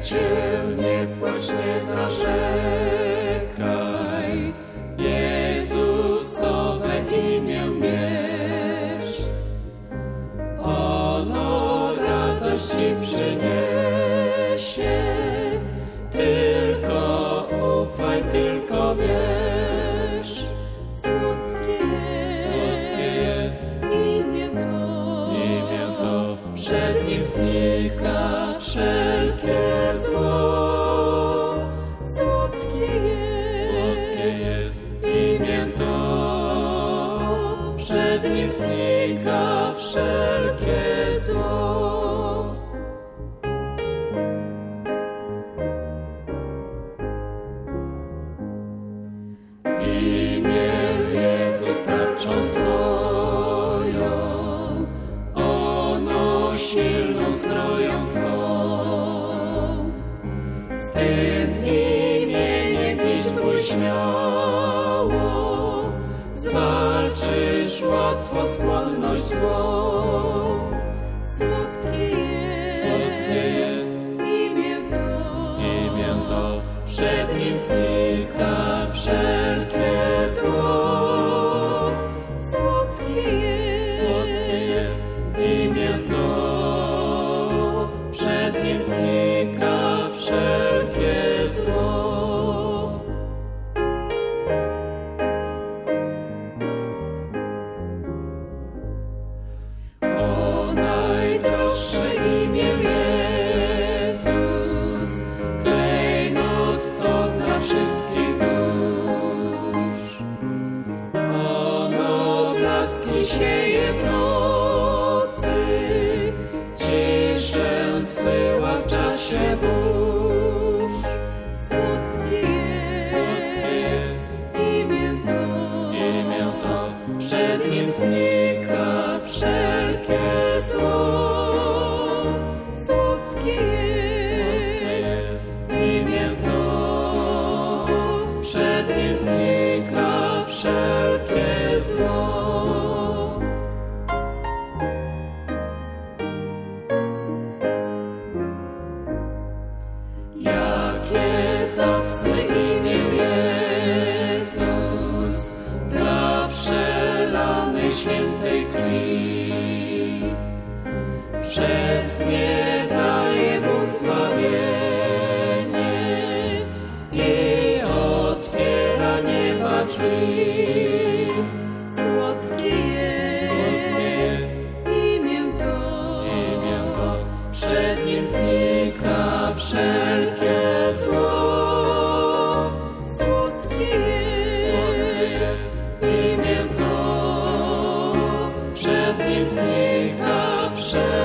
Przyjaciel, nie płacz, nie narzekaj, Jezusowe imię mierz. Ono radość ci przyniesie, tylko ufaj, tylko wierz. Słodkie jest imię to, przed nim znika wszelkie zło. Słodkie jest imię to, przed nim znika wszelkie zło. Imię Jezus tarczą Twoją, ono silną zbroją Twą. Z tym imieniem idź bój śmiało, zwalczysz łatwo skłonność złą. Słodkie jest imię to, przed nim znika wszelkie zło. Słodkie jest imię to, przed nim znika wszelkie zło. O najdroższe imię Jezus, klejnot to dla wszystkich dusz. Ono blaski sieje w nocy, ciszę zsyła w czasie burz. Słodkie jest imię to, przed nim znika wszelkie zło. Słodkie jest imię to, przed nim znika wszelkie zło. Jakie zacne imię Jezus, dla przelanej świętej krwi. Przez nie daje Bóg zbawienie i otwiera nieba drzwi. Słodkie jest imię to, przed nim znika wszelkie zło. Słodkie jest imię to, przed nim znika wszelkie